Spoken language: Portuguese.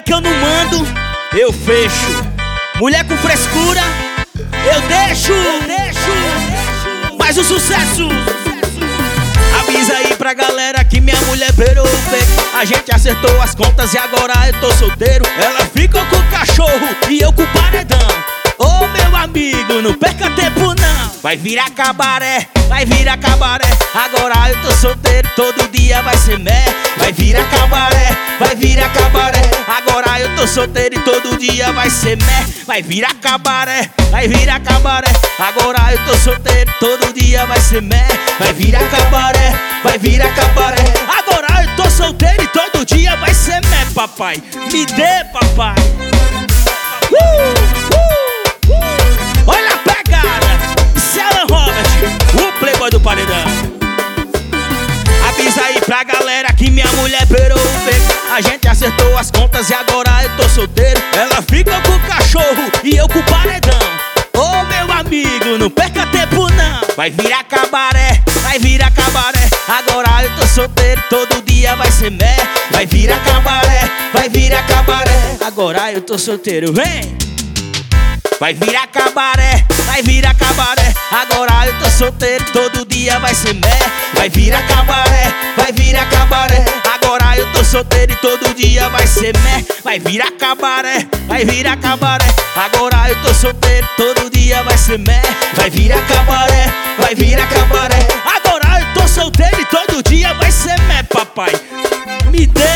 que eu não mando, eu fecho. Mulher com frescura, eu deixo. Mas o sucesso, avisa aí pra galera que minha mulher virou o beco. A gente acertou as contas e agora eu tô solteiro. Ela ficou com o cachorro e eu com o paredão. Ô meu amigo, não perca tempo não. Vai virar cabaré, vai virar cabaré. Agora eu tô solteiro, todo dia vai ser mé. Vai virar cabaré, vai virar cabaré. Agora eu tô solteiro e todo dia vai ser mé. Vai virar cabaré, vai virar cabaré. Agora eu tô solteiro, todo dia vai ser mé. Vai virar cabaré, vai virar cabaré. Agora eu tô solteiro e todo dia vai ser mé, papai. Me dê, papai. Olha a pegada, Alan Robert, o playboy do paredão. Avisa aí pra galera que minha mulher virou o beco. A gente acertou as contas e agora eu tô solteiro. Ela fica com o cachorro e eu com o paredão. Ô meu amigo, não perca tempo não. Vai virar cabaré, vai virar cabaré. Agora eu tô solteiro, todo dia vai ser mé. Vai virar cabaré, vai virar cabaré. Agora eu tô solteiro, vem. Vai virar cabaré, vai virar cabaré. Agora eu tô solteiro, todo dia vai ser mé. Vai virar cabaré, vai virar cabaré. Agora eu tô solteiro e todo dia vai ser mé. Vai virar cabaré, vai virar cabaré. Agora eu tô solteiro, todo dia vai ser mé. Vai virar cabaré, vai virar cabaré. Agora eu tô solteiro e todo dia vai ser mé, papai. Me dê.